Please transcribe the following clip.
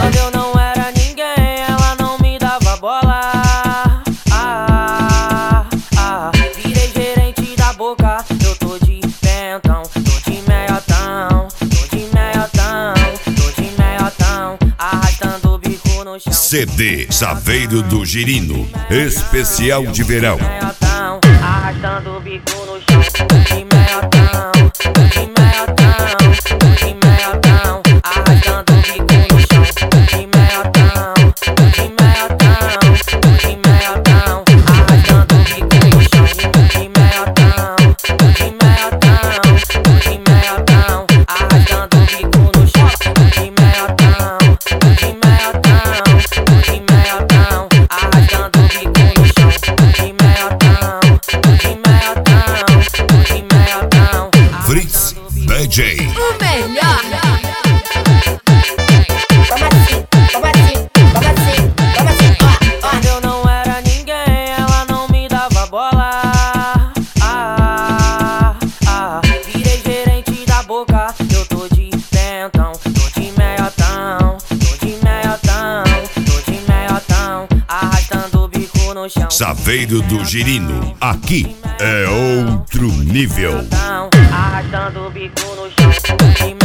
Quando eu não era ninguém, ela não me dava bola. Virei gerente da Boca, eu tô de pentão, tô de meiotão, tô de meiotão, tô de meiotão, arrastando o bico no chão. CD Saveiro do Girino, especial de verão. Arrastando o bico no chão, tô de meiotão, tô de meiotão, tô de meiotão, arrastando o bico no chão, tô de meiotão, tô de meiotão, tô de meiotão, arrastando o bico no chão, tô de meiotão, tô de meiotão, tô de meiotão, arrastando o bico no chão, tô de meiotão, tô de meiotão, tô de meiotão, arrastando o bico no chão, tô de meiotão, tô de meiotão, tô de meiotão. Fritz DJ. O melhor. Quando eu não era ninguém, ela não me dava bola. Virei gerente da Boca, eu tô de pentão, tô de meiotão, tô de meiotão, tô de meiotão, arrastando o bico no chão. Saveiro do Girino, aqui é outro nível. Arrastando o bico no chão, tô de